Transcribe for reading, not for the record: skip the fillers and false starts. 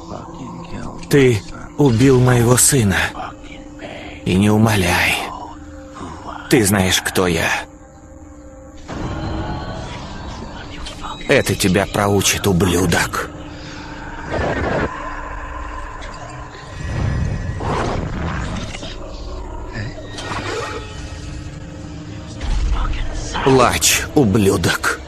Ты убил моего сына. И не умоляй. Ты знаешь, кто я. Это тебя проучит, ублюдок. Плачь, ублюдок.